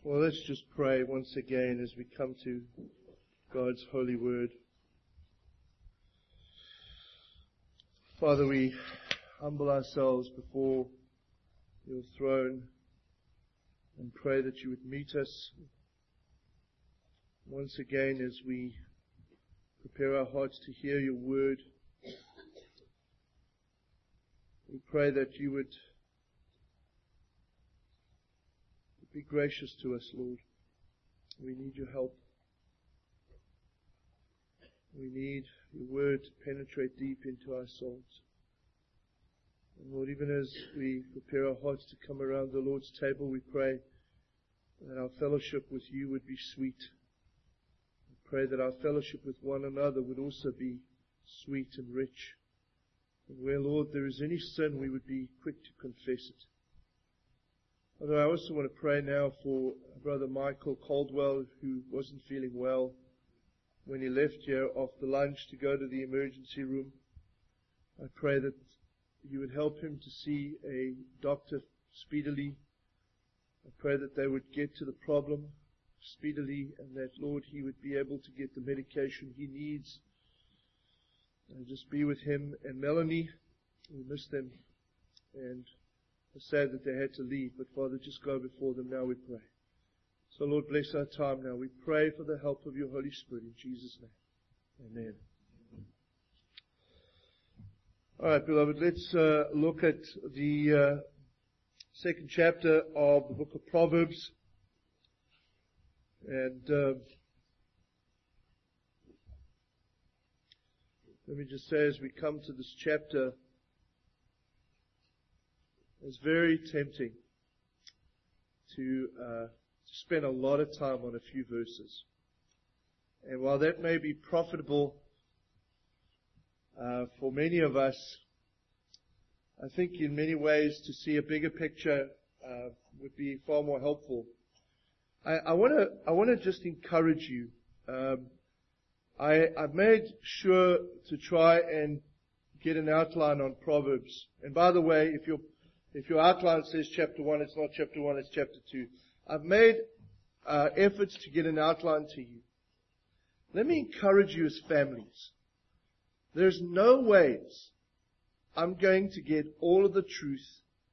Well, let's just pray once again as we come to God's holy word. Father, we humble ourselves before your throne and pray that you would meet us once again as we prepare our hearts to hear your word. We pray that you would be gracious to us, Lord. We need your help. We need your word to penetrate deep into our souls. And Lord, even as we prepare our hearts to come around the Lord's table, we pray that our fellowship with you would be sweet. We pray that our fellowship with one another would also be sweet and rich. And where, Lord, there is any sin, we would be quick to confess it. Although I also want to pray now for Brother Michael Caldwell, who wasn't feeling well when he left here after lunch to go to the emergency room. I pray that you would help him to see a doctor speedily. I pray that they would get to the problem speedily and that, Lord, he would be able to get the medication he needs. And just be with him and Melanie. We miss them and are sad that they had to leave, but Father, just go before them now, we pray. So Lord, bless our time now. We pray for the help of your Holy Spirit in Jesus' name. Amen. Alright, beloved, let's look at the second chapter of the book of Proverbs. And let me just say, as we come to this chapter, it's very tempting to spend a lot of time on a few verses. And while that may be profitable for many of us, I think in many ways to see a bigger picture would be far more helpful. I want to just encourage you. I've made sure to try and get an outline on Proverbs. And by the way, if your outline says chapter 1, it's not chapter 1, it's chapter 2. I've made efforts to get an outline to you. Let me encourage you as families. There's no ways I'm going to get all of the truth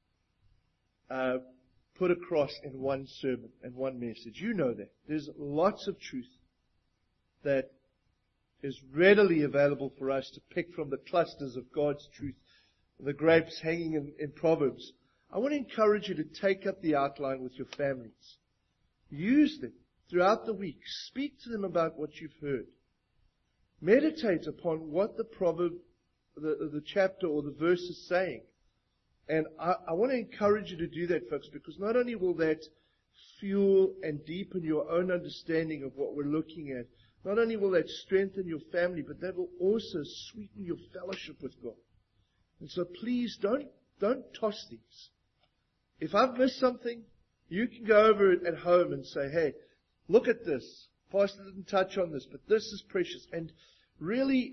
put across in one sermon and one message. You know that. There's lots of truth that is readily available for us to pick from the clusters of God's truth, the grapes hanging in Proverbs. I want to encourage you to take up the outline with your families. Use them throughout the week. Speak to them about what you've heard. Meditate upon what the proverb, the chapter or the verse is saying. And I want to encourage you to do that, folks, because not only will that fuel and deepen your own understanding of what we're looking at, not only will that strengthen your family, but that will also sweeten your fellowship with God. And so please don't toss these. If I've missed something, you can go over it at home and say, hey, look at this. Pastor didn't touch on this, but this is precious. And really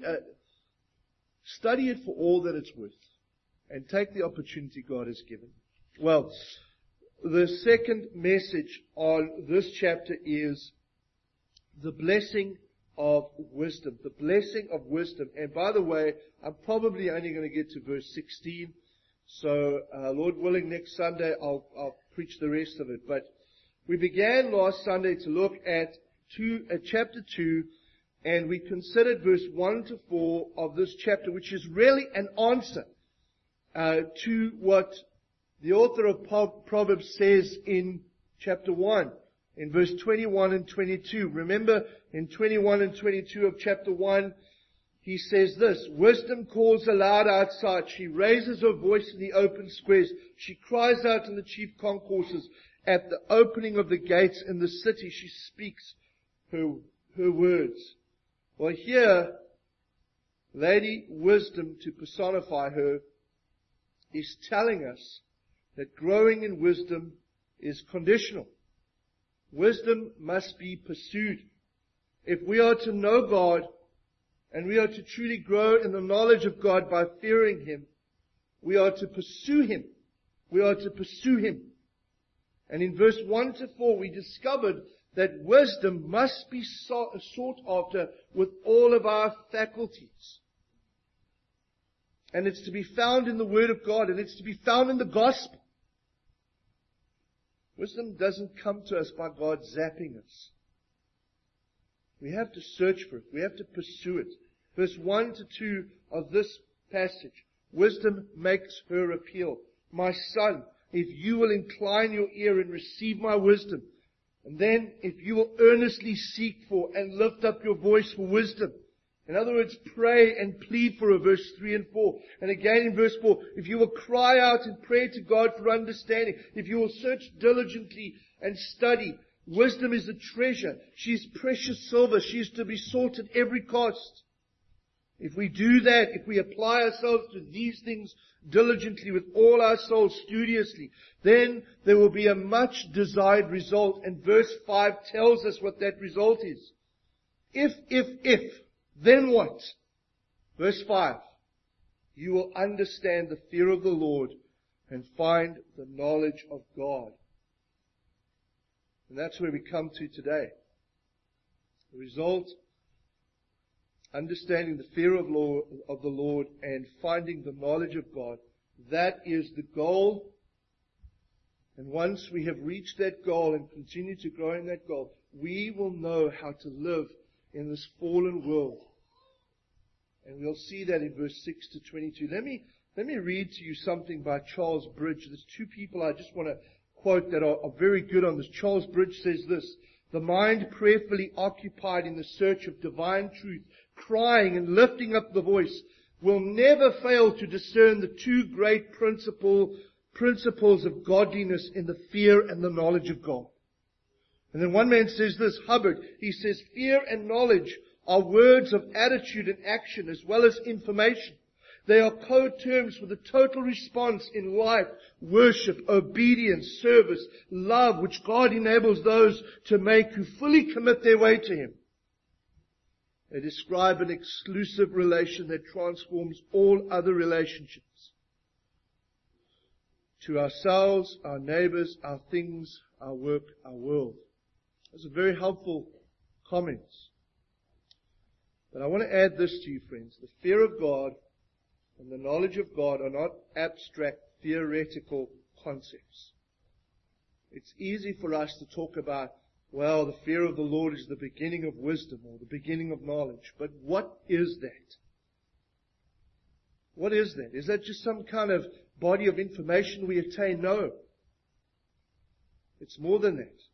study it for all that it's worth. And take the opportunity God has given. Well, the second message on this chapter is the blessing of wisdom. The blessing of wisdom. And by the way, I'm probably only going to get to verse 16. So, Lord willing, next Sunday I'll preach the rest of it. But we began last Sunday to look at chapter 2, and we considered verse 1 to 4 of this chapter, which is really an answer to what the author of Proverbs says in chapter 1. In verse 21 and 22. Remember, in 21 and 22 of chapter 1, he says this: wisdom calls aloud outside. She raises her voice in the open squares. She cries out in the chief concourses. At the opening of the gates in the city, she speaks her words. Well, here, Lady Wisdom, to personify her, is telling us that growing in wisdom is conditional. Wisdom must be pursued. If we are to know God, and we are to truly grow in the knowledge of God by fearing Him, we are to pursue Him. We are to pursue Him. And in verse 1 to 4, we discovered that wisdom must be sought after with all of our faculties. And it's to be found in the Word of God, and it's to be found in the Gospel. Wisdom doesn't come to us by God zapping us. We have to search for it. We have to pursue it. Verse 1 to 2 of this passage. Wisdom makes her appeal. My son, if you will incline your ear and receive my wisdom, and then if you will earnestly seek for and lift up your voice for wisdom. In other words, pray and plead for her, verse 3 and 4. And again in verse 4, if you will cry out and pray to God for understanding, if you will search diligently and study, wisdom is a treasure. She is precious silver. She is to be sought at every cost. If we do that, if we apply ourselves to these things diligently with all our souls, studiously, then there will be a much desired result. And verse 5 tells us what that result is. If, then what? Verse 5. You will understand the fear of the Lord and find the knowledge of God. And that's where we come to today. The result, understanding the fear of the Lord and finding the knowledge of God. That is the goal. And once we have reached that goal and continue to grow in that goal, we will know how to live in this fallen world. And we'll see that in verse 6 to 22. Let me read to you something by Charles Bridge. There's two people I just want to quote that are very good on this. Charles Bridge says this: the mind prayerfully occupied in the search of divine truth, crying and lifting up the voice, will never fail to discern the two great principles of godliness in the fear and the knowledge of God. And then one man says this, Hubbard, he says, fear and knowledge are words of attitude and action as well as information. They are code terms for the total response in life, worship, obedience, service, love, which God enables those to make who fully commit their way to Him. They describe an exclusive relation that transforms all other relationships. To ourselves, our neighbors, our things, our work, our world. Those are very helpful comments. But I want to add this to you, friends. The fear of God and the knowledge of God are not abstract, theoretical concepts. It's easy for us to talk about, well, the fear of the Lord is the beginning of wisdom or the beginning of knowledge. But what is that? What is that? Is that just some kind of body of information we attain? No. It's more than that.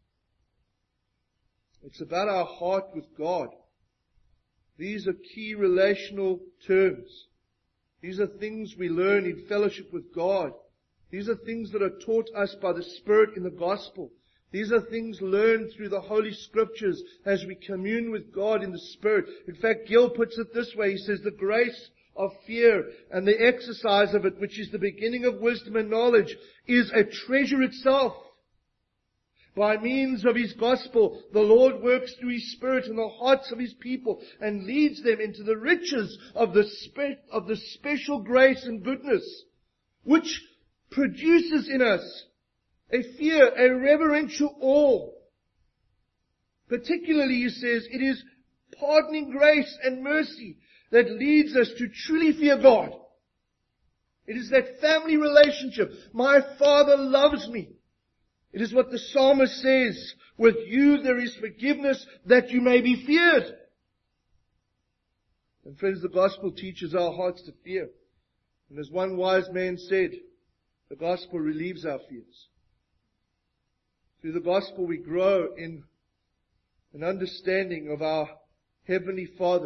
It's about our heart with God. These are key relational terms. These are things we learn in fellowship with God. These are things that are taught us by the Spirit in the gospel. These are things learned through the Holy Scriptures as we commune with God in the Spirit. In fact, Gill puts it this way. He says, the grace of fear and the exercise of it, which is the beginning of wisdom and knowledge, is a treasure itself. By means of His gospel, the Lord works through His Spirit in the hearts of His people and leads them into the riches of the special grace and goodness, which produces in us a fear, a reverential awe. Particularly, he says, it is pardoning grace and mercy that leads us to truly fear God. It is that family relationship. My Father loves me. It is what the psalmist says, with you there is forgiveness that you may be feared. And friends, the gospel teaches our hearts to fear. And as one wise man said, the gospel relieves our fears. Through the gospel we grow in an understanding of our Heavenly Father.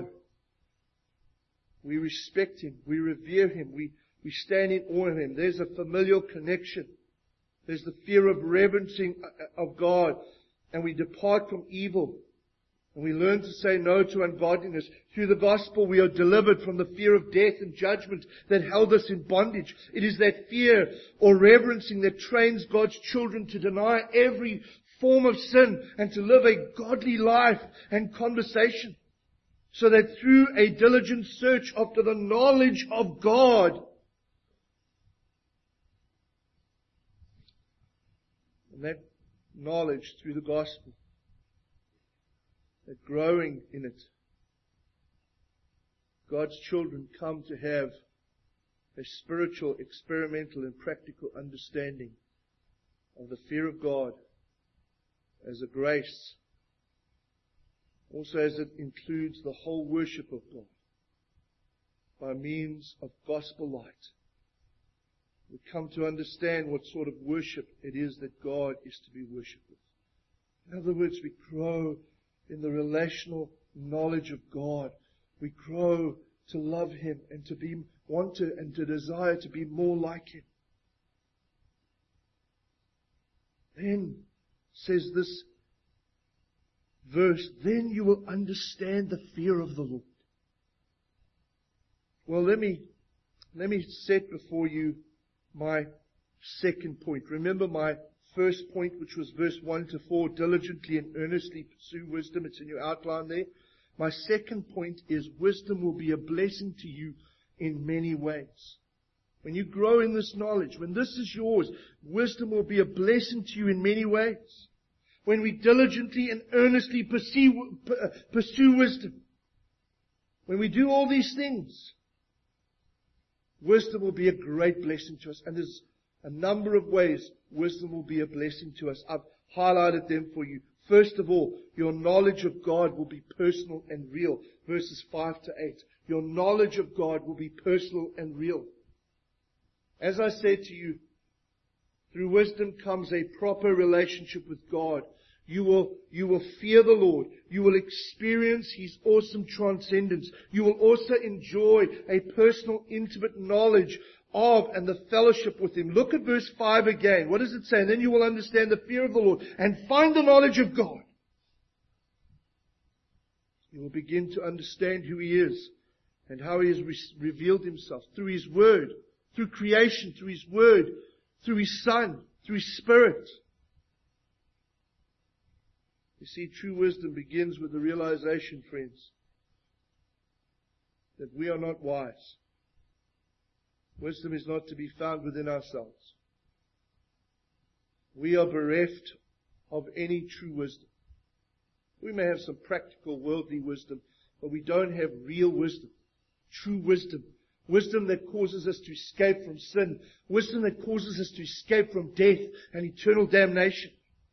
We respect Him, we revere Him, we stand in awe of Him. There's a familial connection. There's the fear of reverencing of God. And we depart from evil. And we learn to say no to ungodliness. Through the gospel we are delivered from the fear of death and judgment that held us in bondage. It is that fear or reverencing that trains God's children to deny every form of sin and to live a godly life and conversation. So that through a diligent search after the knowledge of God, And that knowledge through the gospel, that growing in it, God's children come to have a spiritual, experimental, and practical understanding of the fear of God as a grace, also as it includes the whole worship of God by means of gospel light. We come to understand what sort of worship it is that God is to be worshipped with. In other words, we grow in the relational knowledge of God. We grow to love Him and to want to and to desire to be more like Him. Then, says this verse, then you will understand the fear of the Lord. Well, let me set before you my second point. Remember my first point, which was verse 1 to 4, diligently and earnestly pursue wisdom. It's in your outline there. My second point is wisdom will be a blessing to you in many ways. When you grow in this knowledge, when this is yours, wisdom will be a blessing to you in many ways. When we diligently and earnestly pursue wisdom, when we do all these things, wisdom will be a great blessing to us. And there's a number of ways wisdom will be a blessing to us. I've highlighted them for you. First of all, your knowledge of God will be personal and real. Verses 5 to 8. Your knowledge of God will be personal and real. As I said to you, through wisdom comes a proper relationship with God. You will fear the Lord. You will experience His awesome transcendence. You will also enjoy a personal, intimate knowledge of and the fellowship with Him. Look at verse 5 again. What does it say? And then you will understand the fear of the Lord and find the knowledge of God. You will begin to understand who He is and how He has revealed Himself through His Word, through creation, through His Word, through His Son, through His Spirit. You see, true wisdom begins with the realization, friends, that we are not wise. Wisdom is not to be found within ourselves. We are bereft of any true wisdom. We may have some practical worldly wisdom, but we don't have real wisdom, true wisdom. Wisdom that causes us to escape from sin. Wisdom that causes us to escape from death and eternal damnation.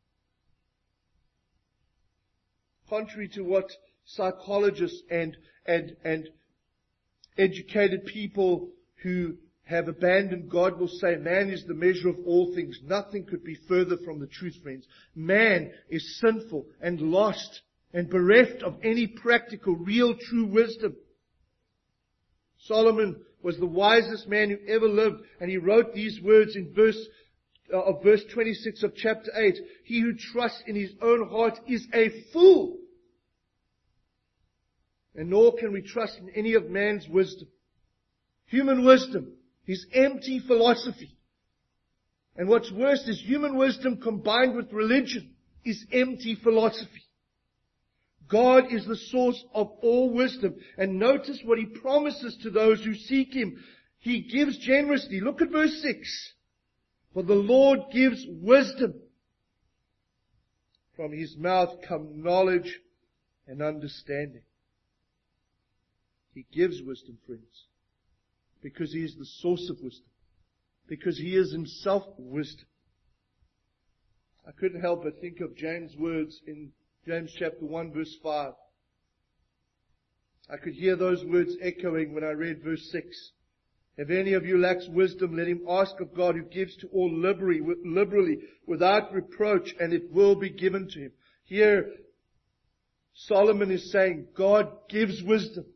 Contrary to what psychologists and educated people who have abandoned God will say, man is the measure of all things. Nothing could be further from the truth, friends. Man is sinful and lost and bereft of any practical, real, true wisdom. Solomon was the wisest man who ever lived, and he wrote these words in verse 26 of chapter 8. He who trusts in his own heart is a fool. And nor can we trust in any of man's wisdom. Human wisdom is empty philosophy. And what's worse is human wisdom combined with religion is empty philosophy. God is the source of all wisdom. And notice what He promises to those who seek Him. He gives generously. Look at verse 6. For the Lord gives wisdom. From His mouth come knowledge and understanding. He gives wisdom, friends, because He is the source of wisdom. Because He is Himself wisdom. I couldn't help but think of James' words in James chapter 1 verse 5. I could hear those words echoing when I read verse 6. If any of you lacks wisdom, let him ask of God, who gives to all liberally without reproach, and it will be given to him. Here, Solomon is saying God gives wisdom.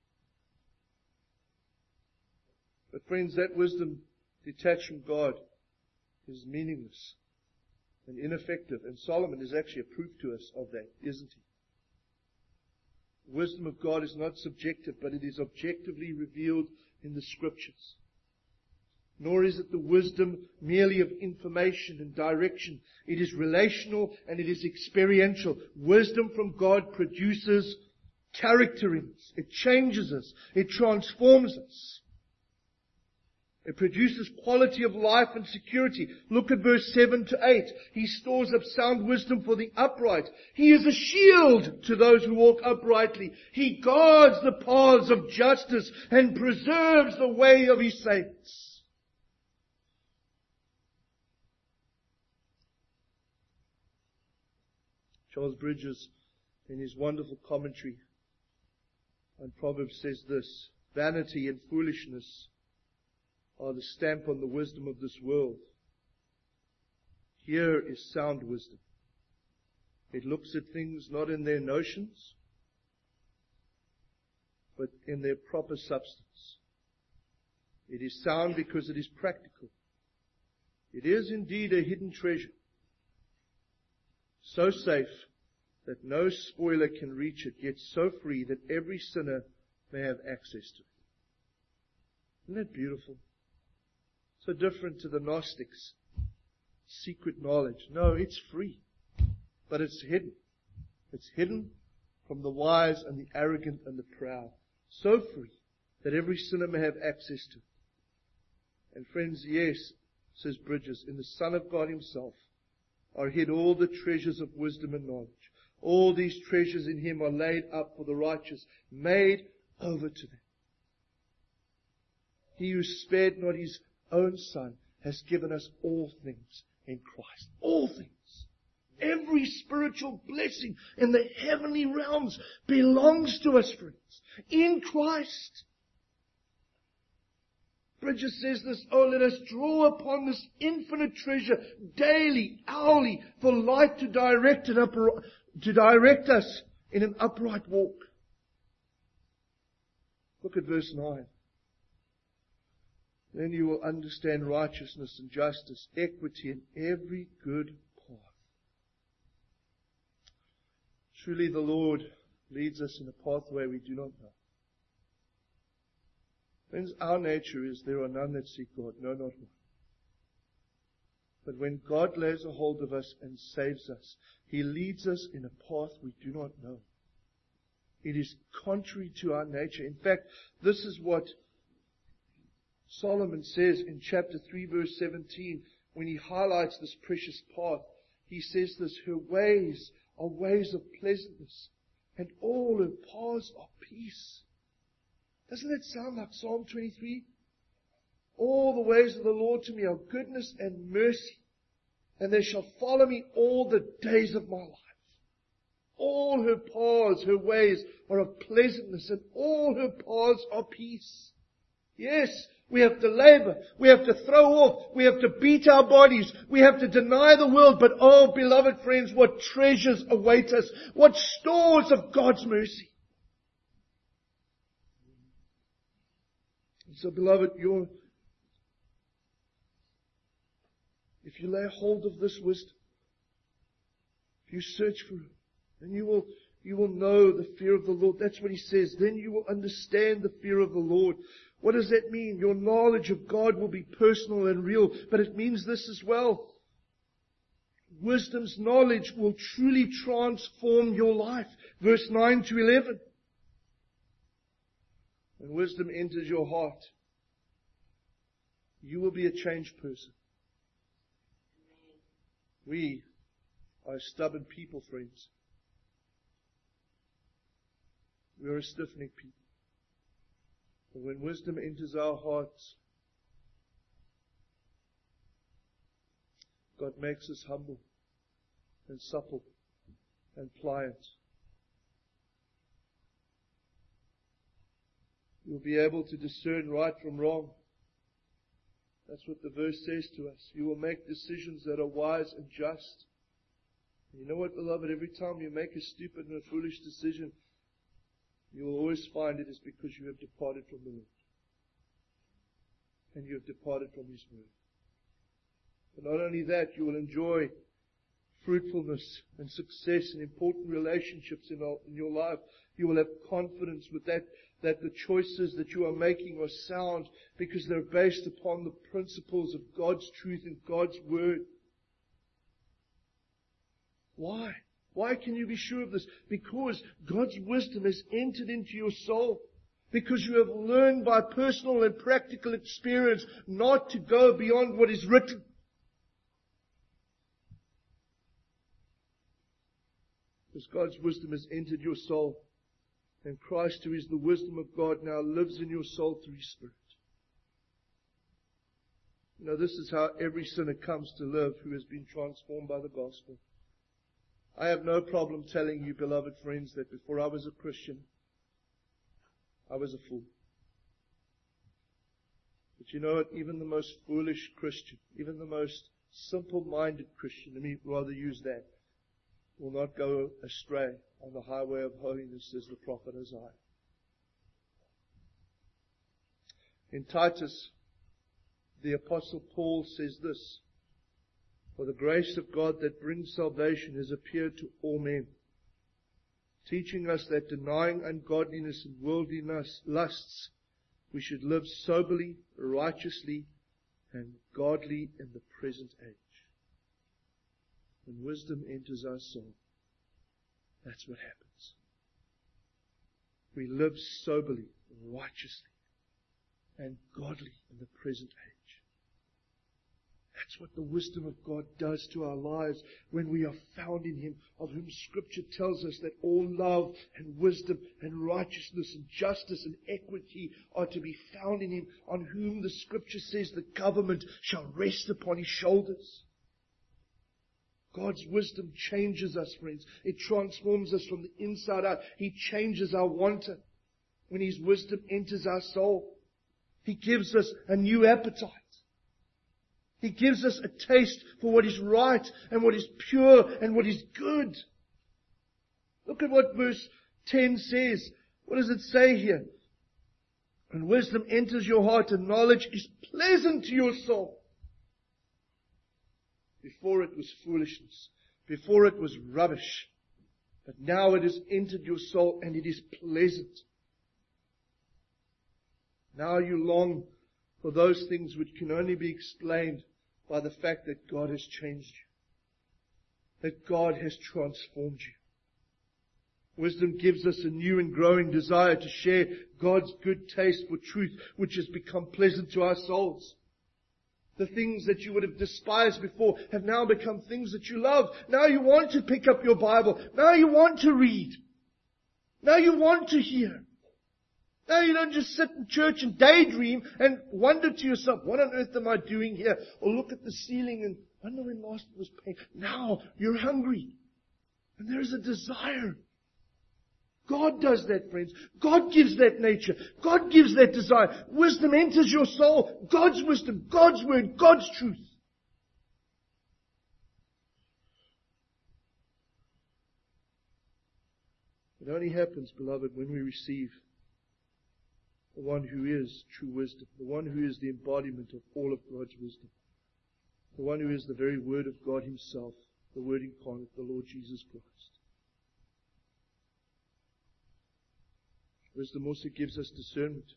But friends, that wisdom detached from God is meaningless and ineffective. And Solomon is actually a proof to us of that, isn't he? The wisdom of God is not subjective, but it is objectively revealed in the Scriptures. Nor is it the wisdom merely of information and direction. It is relational and it is experiential. Wisdom from God produces character in us. It changes us. It transforms us. It produces quality of life and security. Look at verse 7 to 8. He stores up sound wisdom for the upright. He is a shield to those who walk uprightly. He guards the paths of justice and preserves the way of His saints. Charles Bridges, in his wonderful commentary on Proverbs, says this: vanity and foolishness are the stamp on the wisdom of this world. Here is sound wisdom. It looks at things not in their notions, but in their proper substance. It is sound because it is practical. It is indeed a hidden treasure, so safe that no spoiler can reach it, yet so free that every sinner may have access to it. Isn't that beautiful? So different to the Gnostics' secret knowledge. No, it's free, but it's hidden. It's hidden from the wise and the arrogant and the proud. So free that every sinner may have access to it. And friends, yes, says Bridges, in the Son of God Himself are hid all the treasures of wisdom and knowledge. All these treasures in Him are laid up for the righteous, made over to them. He who spared not His own Son has given us all things in Christ. All things. Every spiritual blessing in the heavenly realms belongs to us, friends, in Christ. Bridges says this: oh, let us draw upon this infinite treasure daily, hourly, for light to direct us in an upright walk. Look at verse 9. Then you will understand righteousness and justice, equity, and every good path. Truly the Lord leads us in a pathway we do not know. Friends, our nature is there are none that seek God, no, not one. But when God lays a hold of us and saves us, He leads us in a path we do not know. It is contrary to our nature. In fact, this is what Solomon says in chapter 3 verse 17, when he highlights this precious path. He says this: her ways are ways of pleasantness, and all her paths are peace. Doesn't that sound like Psalm 23? All the ways of the Lord to me are goodness and mercy, and they shall follow me all the days of my life. All her paths, her ways are of pleasantness, and all her paths are peace. Yes, we have to labor. We have to throw off. We have to beat our bodies. We have to deny the world. But oh, beloved friends, what treasures await us. What stores of God's mercy. And so, beloved, if you lay hold of this wisdom, if you search for it, then you will know the fear of the Lord. That's what He says. Then you will understand the fear of the Lord. What does that mean? Your knowledge of God will be personal and real, but it means this as well. Wisdom's knowledge will truly transform your life. Verse 9 to 11. When wisdom enters your heart, you will be a changed person. We are a stubborn people, friends. We are a stiff-necked people. But when wisdom enters our hearts, God makes us humble and supple and pliant. You'll be able to discern right from wrong. That's what the verse says to us. You will make decisions that are wise and just. And you know what, beloved? Every time you make a stupid and a foolish decision, you will always find it is because you have departed from the Lord. And you have departed from His word. But not only that, you will enjoy fruitfulness and success in important relationships in your life. You will have confidence with that the choices that you are making are sound because they're based upon the principles of God's truth and God's word. Why? Why can you be sure of this? Because God's wisdom has entered into your soul. because you have learned by personal and practical experience not to go beyond what is written. Because God's wisdom has entered your soul, and Christ, who is the wisdom of God, now lives in your soul through His Spirit. You know, this is how every sinner comes to live who has been transformed by the gospel. I have no problem telling you, beloved friends, that before I was a Christian, I was a fool. But you know what? Even the most foolish Christian, even the most simple-minded Christian, let me rather use that, will not go astray on the highway of holiness, says the prophet Isaiah. In Titus, the Apostle Paul says this: "For the grace of God that brings salvation has appeared to all men, teaching us that denying ungodliness and worldly lusts, we should live soberly, righteously, and godly in the present age." When wisdom enters our soul, that's what happens. We live soberly, righteously, and godly in the present age. That's what the wisdom of God does to our lives when we are found in Him, of whom Scripture tells us that all love and wisdom and righteousness and justice and equity are to be found in Him, on whom the Scripture says the government shall rest upon His shoulders. God's wisdom changes us, friends. It transforms us from the inside out. He changes our wanter when His wisdom enters our soul. He gives us a new appetite. He gives us a taste for what is right and what is pure and what is good. Look at what verse 10 says. What does it say here? "And wisdom enters your heart, and knowledge is pleasant to your soul." Before it was foolishness. Before it was rubbish. But now it has entered your soul and it is pleasant. Now you long for those things which can only be explained by the fact that God has changed you. That God has transformed you. Wisdom gives us a new and growing desire to share God's good taste for truth, which has become pleasant to our souls. The things that you would have despised before have now become things that you love. Now you want to pick up your Bible. Now you want to read. Now you want to hear. Now you don't just sit in church and daydream and wonder to yourself, what on earth am I doing here? Or look at the ceiling and wonder when last it was paid. Now you're hungry. And there is a desire. God does that, friends. God gives that nature. God gives that desire. Wisdom enters your soul. God's wisdom, God's word, God's truth. It only happens, beloved, when we receive the one who is true wisdom, the one who is the embodiment of all of God's wisdom, the one who is the very Word of God Himself, the Word incarnate, the Lord Jesus Christ. Wisdom also gives us discernment.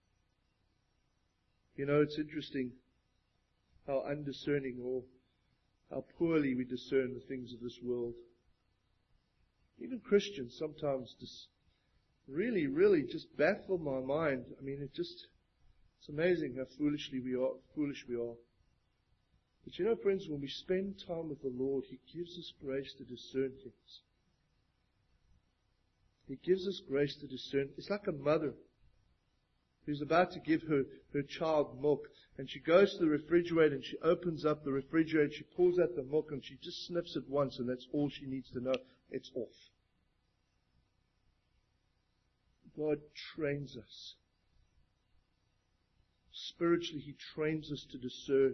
You know, it's interesting how undiscerning or how poorly we discern the things of this world. Even Christians sometimes really just baffle my mind. I mean, it's amazing how foolish we are. But you know, friends, when we spend time with the Lord, He gives us grace to discern things. He gives us grace to discern. It's like a mother who's about to give her child milk, and she goes to the refrigerator and she opens up the refrigerator, she pulls out the milk and she just sniffs it once, and that's all she needs to know. It's off. God trains us. Spiritually, He trains us to discern.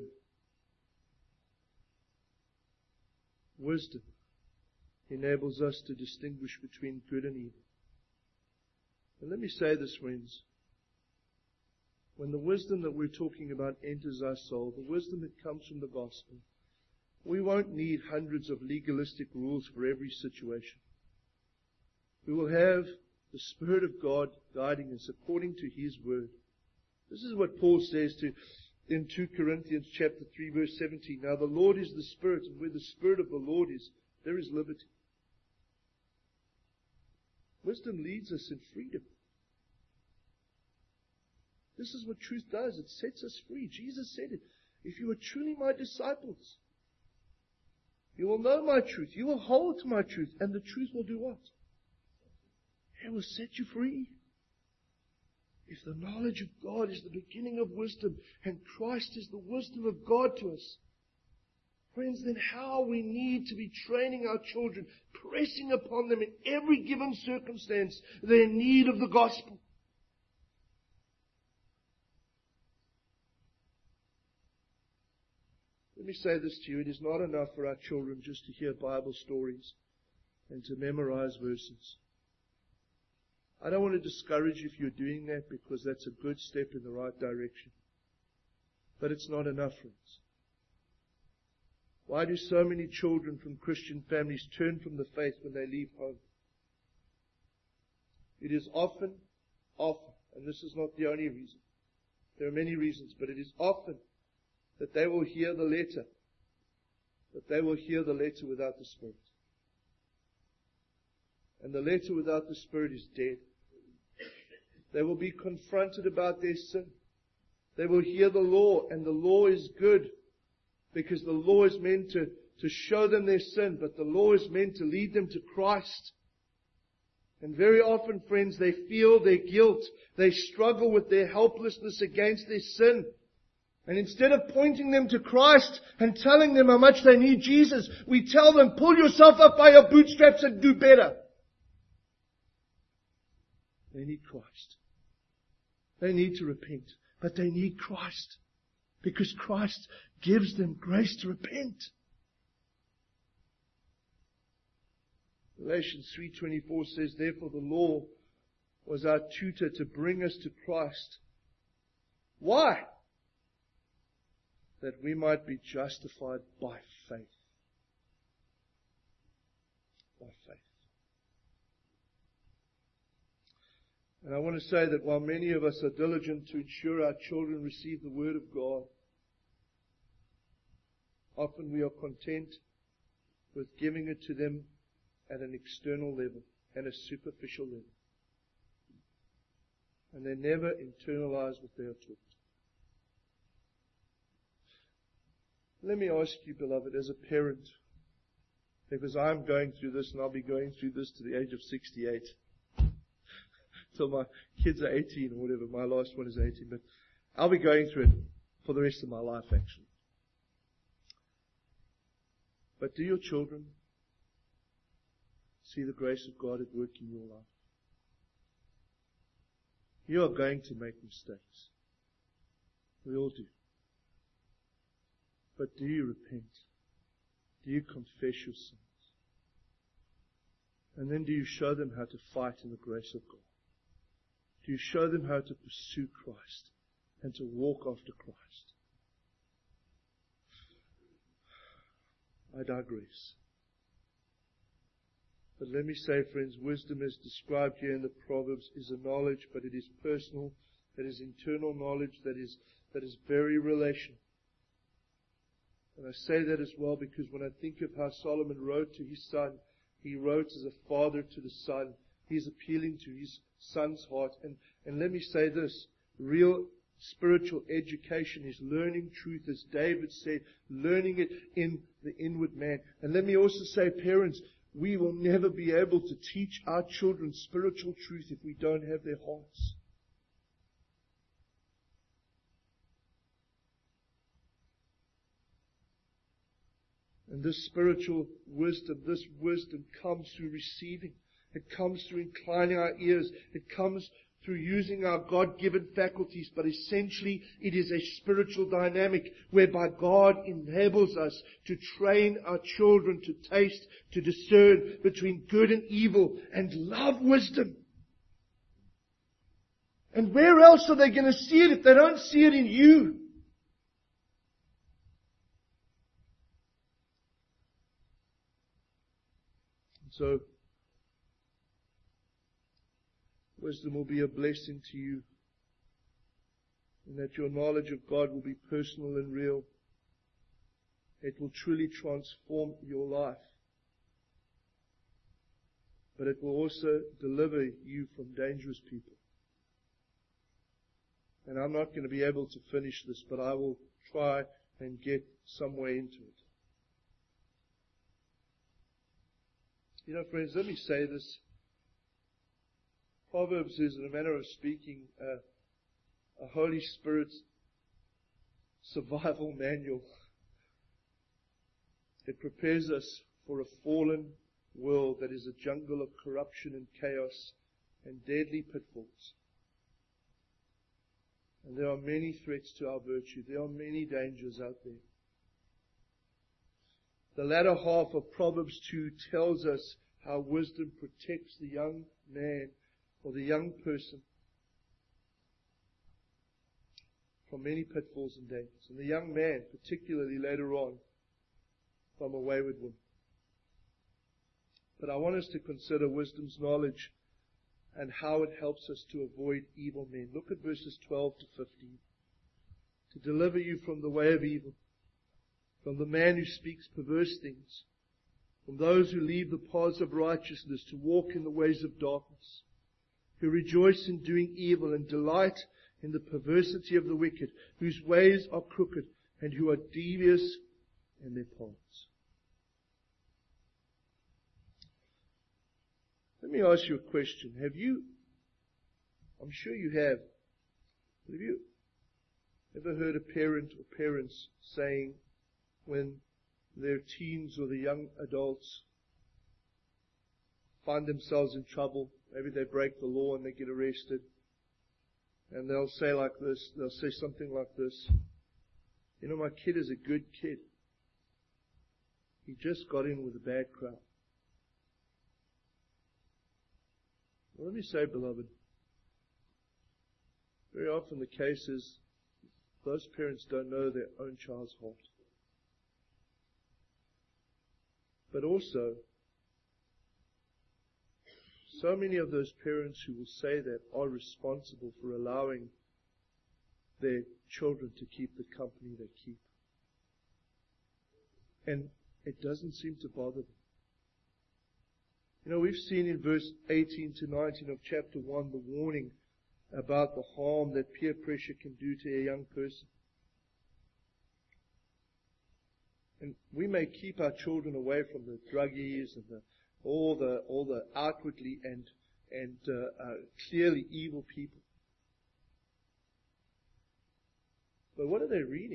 Wisdom enables us to distinguish between good and evil. And let me say this, friends. When the wisdom that we're talking about enters our soul, the wisdom that comes from the gospel, we won't need hundreds of legalistic rules for every situation. We will have the Spirit of God guiding us according to His Word. This is what Paul says in 2 Corinthians chapter 3 verse 17. Now the Lord is the Spirit, and where the Spirit of the Lord is, there is liberty. Wisdom leads us in freedom. This is what truth does. It sets us free. Jesus said it. If you are truly my disciples, you will know my truth. You will hold to my truth. And the truth will do what? It will set you free. If the knowledge of God is the beginning of wisdom, and Christ is the wisdom of God to us, friends, then how we need to be training our children, pressing upon them in every given circumstance their need of the gospel. Let me say this to you. It is not enough for our children just to hear Bible stories and to memorize verses. I don't want to discourage you if you're doing that, because that's a good step in the right direction. But it's not enough, friends. Why do so many children from Christian families turn from the faith when they leave home? It is often, and this is not the only reason. There are many reasons, but it is often that they will hear the letter, without the Spirit. And the letter without the Spirit is dead. They will be confronted about their sin. They will hear the law, and the law is good, because the law is meant to show them their sin, but the law is meant to lead them to Christ. And very often, friends, they feel their guilt. They struggle with their helplessness against their sin. And instead of pointing them to Christ and telling them how much they need Jesus, we tell them, pull yourself up by your bootstraps and do better. They need Christ. They need to repent. But they need Christ. Because Christ gives them grace to repent. Galatians 3:24 says, therefore the law was our tutor to bring us to Christ. Why? That we might be justified by faith. By faith. And I want to say that while many of us are diligent to ensure our children receive the Word of God, often we are content with giving it to them at an external level and a superficial level. And they never internalize what they are taught. Let me ask you, beloved, as a parent, because I'm going through this and I'll be going through this to the age of 68. Till my kids are 18 or whatever. My last one is 18, but I'll be going through it for the rest of my life, actually. But do your children see the grace of God at work in your life? You are going to make mistakes. We all do. But do you repent? Do you confess your sins? And then do you show them how to fight in the grace of God? Do you show them how to pursue Christ and to walk after Christ? I digress. But let me say, friends, wisdom as described here in the Proverbs is a knowledge, but it is personal, that is internal knowledge, that is very relational. And I say that as well because when I think of how Solomon wrote to his son, he wrote as a father to the son. He's appealing to his son's heart. And let me say this, real spiritual education is learning truth, as David said, learning it in the inward man. And let me also say, parents, we will never be able to teach our children spiritual truth if we don't have their hearts. And this spiritual wisdom, comes through receiving. It comes through inclining our ears. It comes through using our God-given faculties. But essentially, it is a spiritual dynamic whereby God enables us to train our children to taste, to discern between good and evil, and love wisdom. And where else are they going to see it if they don't see it in you? So, wisdom will be a blessing to you, and that your knowledge of God will be personal and real. It will truly transform your life. But it will also deliver you from dangerous people. And I'm not going to be able to finish this, but I will try and get some way into it. You know, friends, let me say this. Proverbs is, in a manner of speaking, a Holy Spirit survival manual. It prepares us for a fallen world that is a jungle of corruption and chaos and deadly pitfalls. And there are many threats to our virtue. There are many dangers out there. The latter half of Proverbs 2 tells us how wisdom protects the young man or the young person from many pitfalls and dangers. And the young man, particularly later on, from a wayward woman. But I want us to consider wisdom's knowledge and how it helps us to avoid evil men. Look at verses 12 to 15. To deliver you from the way of evil, from the man who speaks perverse things, from those who leave the paths of righteousness to walk in the ways of darkness, who rejoice in doing evil and delight in the perversity of the wicked, whose ways are crooked and who are devious in their paths. Let me ask you a question. I'm sure you have you ever heard a parent or parents saying when their teens or the young adults find themselves in trouble, maybe they break the law and they get arrested, and they'll say something like this, you know, my kid is a good kid. He just got in with a bad crowd. Well, let me say, beloved, very often the case is those parents don't know their own child's heart. But also, so many of those parents who will say that are responsible for allowing their children to keep the company they keep. And it doesn't seem to bother them. You know, we've seen in verse 18 to 19 of chapter 1 the warning about the harm that peer pressure can do to a young person. And we may keep our children away from the druggies and all the outwardly and clearly evil people. But what are they reading?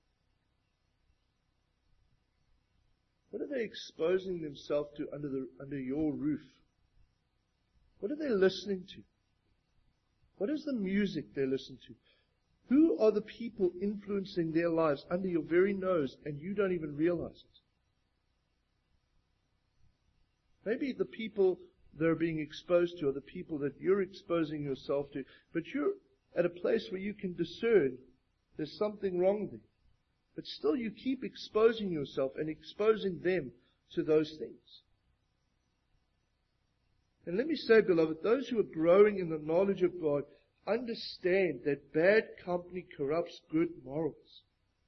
What are they exposing themselves to under your roof? What are they listening to? What is the music they listen to? Who are the people influencing their lives under your very nose and you don't even realize it? Maybe the people they're being exposed to are the people that you're exposing yourself to, but you're at a place where you can discern there's something wrong there. But still you keep exposing yourself and exposing them to those things. And let me say, beloved, those who are growing in the knowledge of God understand that bad company corrupts good morals.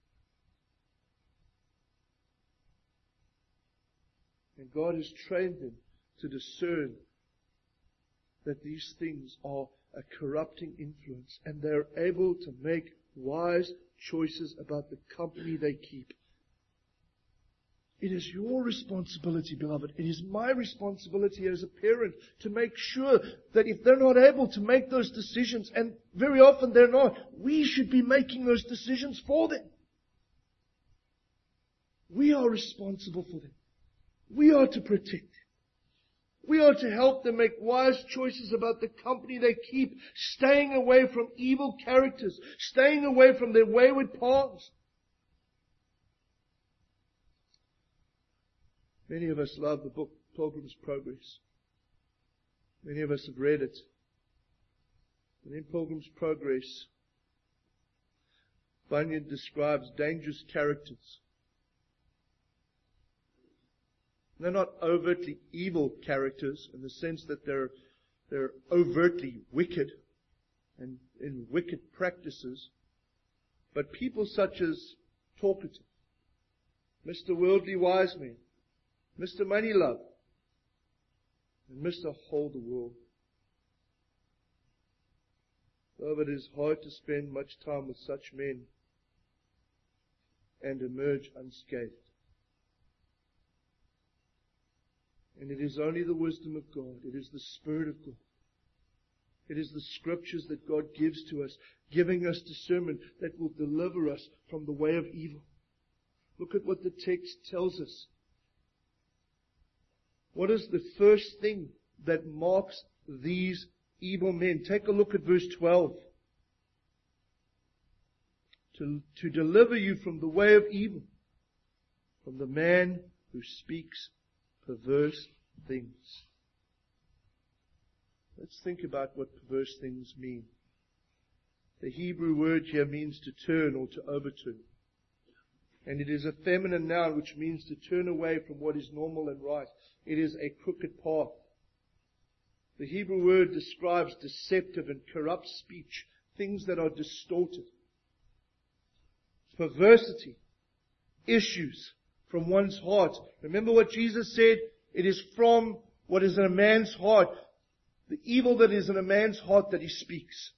And God has trained them to discern that these things are a corrupting influence, and they're able to make wise choices about the company they keep. It is your responsibility, beloved. It is my responsibility as a parent to make sure that if they're not able to make those decisions, and very often they're not, we should be making those decisions for them. We are responsible for them. We are to protect them. We are to help them make wise choices about the company they keep, staying away from evil characters, staying away from their wayward paths. Many of us love the book Pilgrim's Progress. Many of us have read it. And in Pilgrim's Progress, Bunyan describes dangerous characters. They're not overtly evil characters in the sense that they're overtly wicked and in wicked practices, but people such as talkative, Mr. Worldly Wise Man, Mr. Money Love, and Mr. Hold the World. Beloved, it is hard to spend much time with such men and emerge unscathed. And it is only the wisdom of God. It is the Spirit of God. It is the Scriptures that God gives to us, giving us discernment that will deliver us from the way of evil. Look at what the text tells us. What is the first thing that marks these evil men? Take a look at verse 12. To deliver you from the way of evil, from the man who speaks perverse things. Let's think about what perverse things mean. The Hebrew word here means to turn or to overturn. And it is a feminine noun which means to turn away from what is normal and right. It is a crooked path. The Hebrew word describes deceptive and corrupt speech, things that are distorted. Perversity, issues from one's heart. Remember what Jesus said? It is from what is in a man's heart, the evil that is in a man's heart, that he speaks.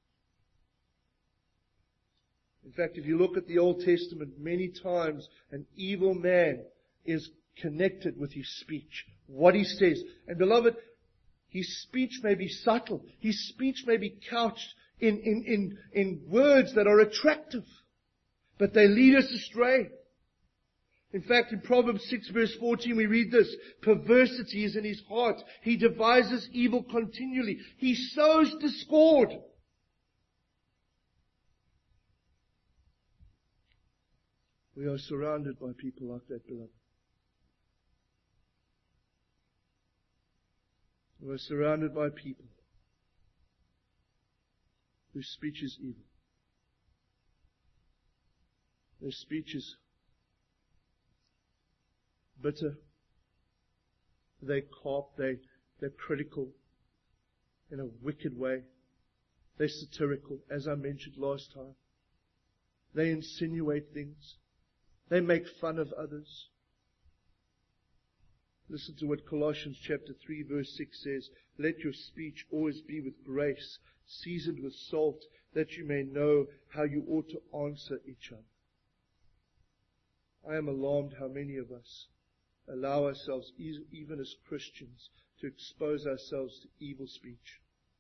In fact, if you look at the Old Testament, many times an evil man is connected with his speech, what he says. And beloved, his speech may be subtle. His speech may be couched in words that are attractive, but they lead us astray. In fact, in Proverbs 6 verse 14 we read this: perversity is in his heart. He devises evil continually. He sows discord. We are surrounded by people like that, beloved. We are surrounded by people whose speech is evil. Their speech is bitter. They carp. They're critical in a wicked way. They're satirical, as I mentioned last time. They insinuate things. They make fun of others. Listen to what Colossians chapter 3 verse 6 says. Let your speech always be with grace, seasoned with salt, that you may know how you ought to answer each other. I am alarmed how many of us allow ourselves, even as Christians, to expose ourselves to evil speech.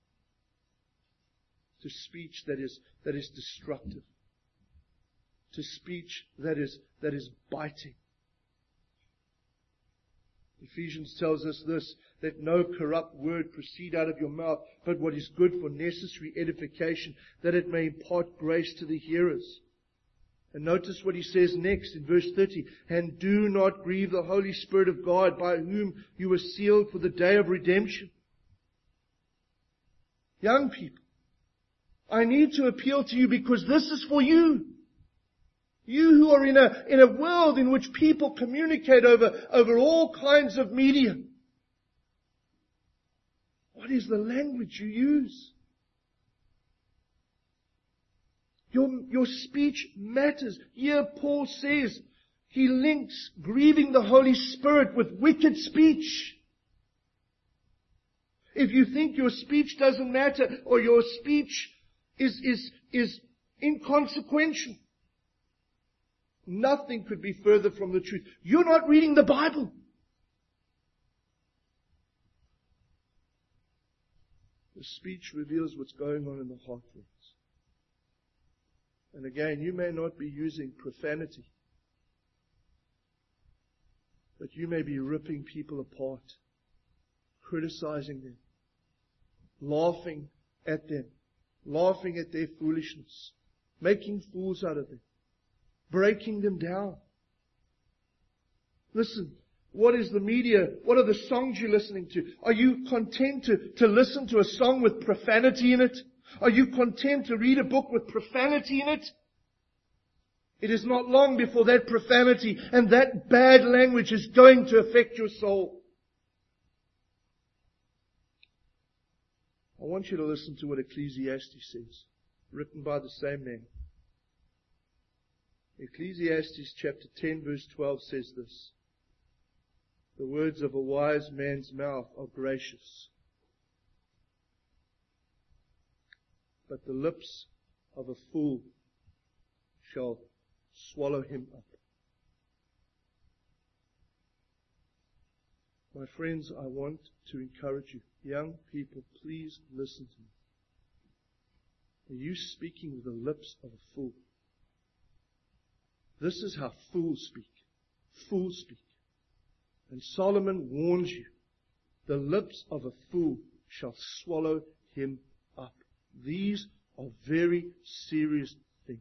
To speech that is destructive. To speech that is biting. Ephesians tells us this, that no corrupt word proceed out of your mouth, but what is good for necessary edification, that it may impart grace to the hearers. And notice what he says next in verse 30. And do not grieve the Holy Spirit of God, by whom you were sealed for the day of redemption. Young people, I need to appeal to you because this is for you. You who are in a world in which people communicate over all kinds of media. What is the language you use? Your speech matters. Here Paul says he links grieving the Holy Spirit with wicked speech. If you think your speech doesn't matter or your speech is inconsequential, nothing could be further from the truth. You're not reading the Bible. The speech reveals what's going on in the heart, friends. And again, you may not be using profanity, but you may be ripping people apart, criticizing them, laughing at them, laughing at their foolishness, making fools out of them, breaking them down. Listen, what is the media? What are the songs you're listening to? Are you content to listen to a song with profanity in it? Are you content to read a book with profanity in it? It is not long before that profanity and that bad language is going to affect your soul. I want you to listen to what Ecclesiastes says, written by the same man. Ecclesiastes chapter 10 verse 12 says this: the words of a wise man's mouth are gracious, but the lips of a fool shall swallow him up. My friends, I want to encourage you. Young people, please listen to me. Are you speaking with the lips of a fool? This is how fools speak. Fools speak. And Solomon warns you, the lips of a fool shall swallow him up. These are very serious things.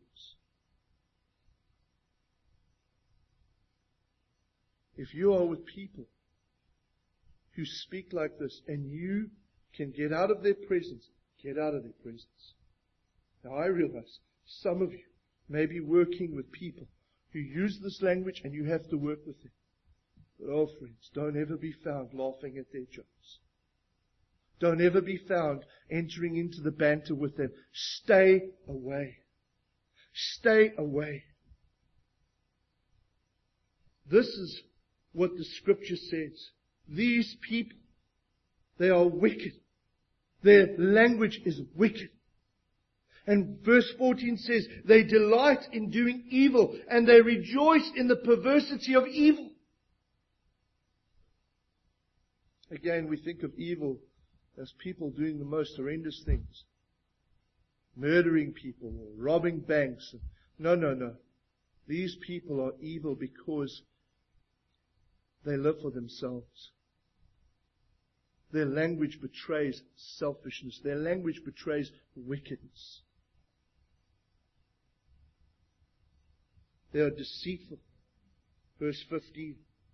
If you are with people who speak like this and you can get out of their presence, get out of their presence. Now I realize some of you may be working with people who use this language and you have to work with them. But oh friends, don't ever be found laughing at their jokes. Don't ever be found entering into the banter with them. Stay away. Stay away. This is what the scripture says. These people, they are wicked. Their language is wicked. And verse 14 says, they delight in doing evil and they rejoice in the perversity of evil. Again, we think of evil as people doing the most horrendous things. Murdering people or robbing banks. No. These people are evil because they live for themselves. Their language betrays selfishness. Their language betrays wickedness. They are deceitful. Verse 15.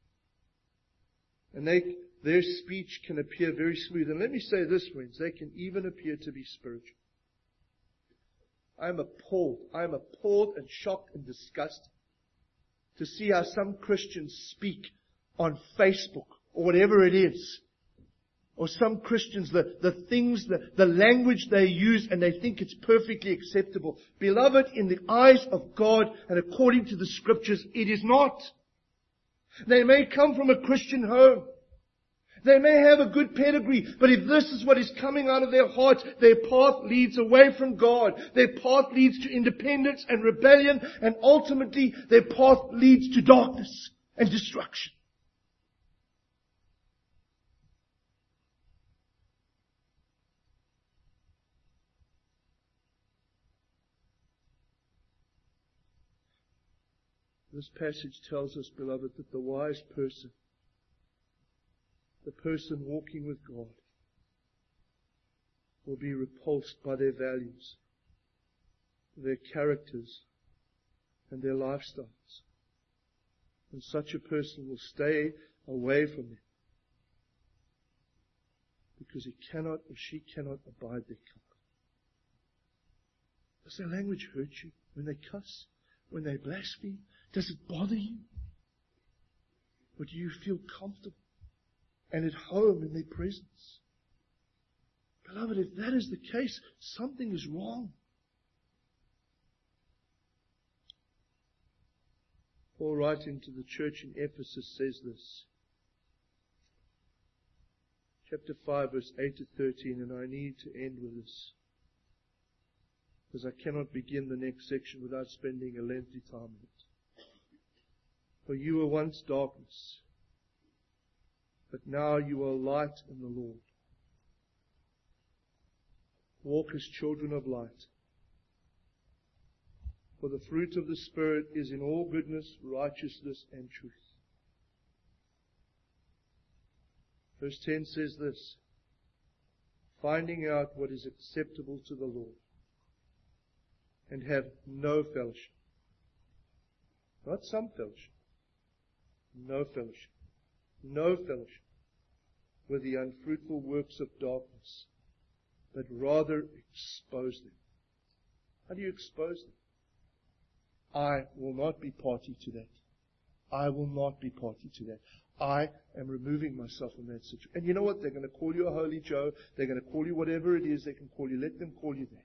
And their speech can appear very smooth. And let me say this, friends, they can even appear to be spiritual. I'm appalled and shocked and disgusted to see how some Christians speak on Facebook or whatever it is. Or some Christians, the language they use and they think it's perfectly acceptable. Beloved, in the eyes of God and according to the scriptures, it is not. They may come from a Christian home. They may have a good pedigree, but if this is what is coming out of their hearts, their path leads away from God. Their path leads to independence and rebellion, and ultimately their path leads to darkness and destruction. This passage tells us, beloved, that the wise person, the person walking with God, will be repulsed by their values, their characters, and their lifestyles. And such a person will stay away from them because he cannot or she cannot abide their company. Does their language hurt you when they cuss, when they blaspheme? Does it bother you? Or do you feel comfortable and at home in their presence? Beloved, if that is the case, something is wrong. Paul, writing to the church in Ephesus, says this. Chapter 5, verse 8 to 13, and I need to end with this, because I cannot begin the next section without spending a lengthy time on it. For you were once darkness, but now you are light in the Lord. Walk as children of light. For the fruit of the Spirit is in all goodness, righteousness, and truth. Verse 10 says this, finding out what is acceptable to the Lord, and have no fellowship. Not some fellowship. No fellowship. No fellowship with the unfruitful works of darkness, but rather expose them. How do you expose them? I will not be party to that. I will not be party to that. I am removing myself from that situation. And you know what? They're going to call you a holy Joe. They're going to call you whatever it is they can call you. Let them call you that.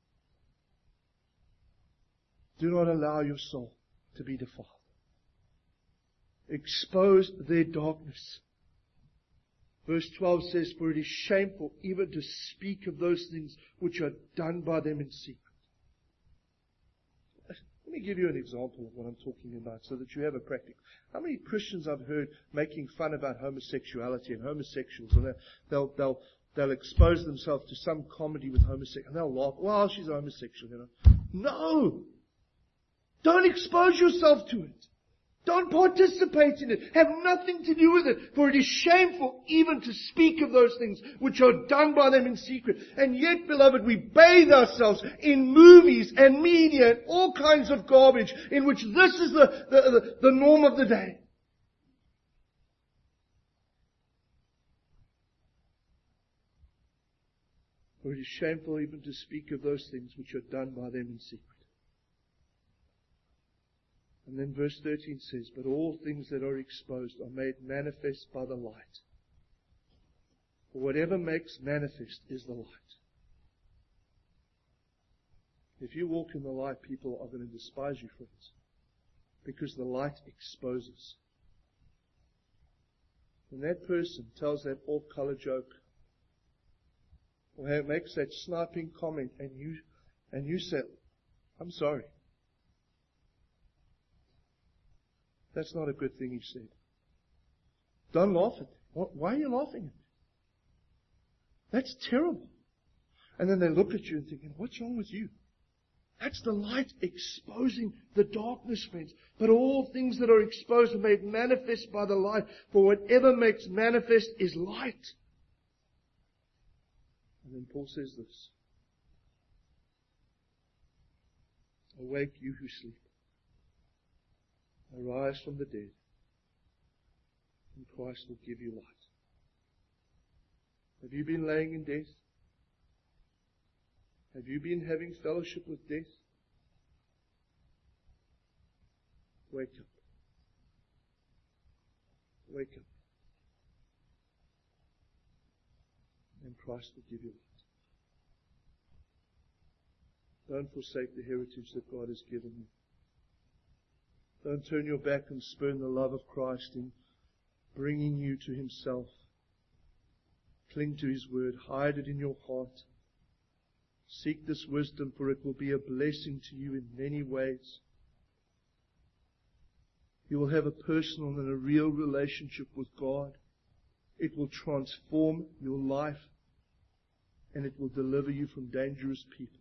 Do not allow your soul to be defiled. Expose their darkness. Verse 12 says, for it is shameful even to speak of those things which are done by them in secret. Let me give you an example of what I'm talking about so that you have a practical. How many Christians I've heard making fun about homosexuality and homosexuals, and they'll expose themselves to some comedy with homosexuals, and they'll laugh, well, she's a homosexual, you know. No! Don't expose yourself to it. Don't participate in it. Have nothing to do with it. For it is shameful even to speak of those things which are done by them in secret. And yet, beloved, we bathe ourselves in movies and media and all kinds of garbage in which this is the norm of the day. For it is shameful even to speak of those things which are done by them in secret. And then verse 13 says, but all things that are exposed are made manifest by the light. For whatever makes manifest is the light. If you walk in the light, people are going to despise you for it. Because the light exposes. When that person tells that off-color joke, or makes that sniping comment, and you say, I'm sorry. That's not a good thing he said. Don't laugh at it. Why are you laughing at it? That's terrible. And then they look at you and thinking, what's wrong with you? That's the light exposing the darkness, friends. But all things that are exposed are made manifest by the light. For whatever makes manifest is light. And then Paul says this. Awake, you who sleep. Arise from the dead, and Christ will give you light. Have you been laying in death? Have you been having fellowship with death? Wake up. Wake up. And Christ will give you light. Don't forsake the heritage that God has given you. Don't turn your back and spurn the love of Christ in bringing you to Himself. Cling to His word. Hide it in your heart. Seek this wisdom, for it will be a blessing to you in many ways. You will have a personal and a real relationship with God. It will transform your life, and it will deliver you from dangerous people.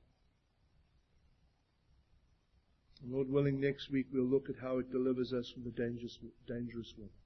And Lord willing, next week we'll look at how it delivers us from the dangerous one.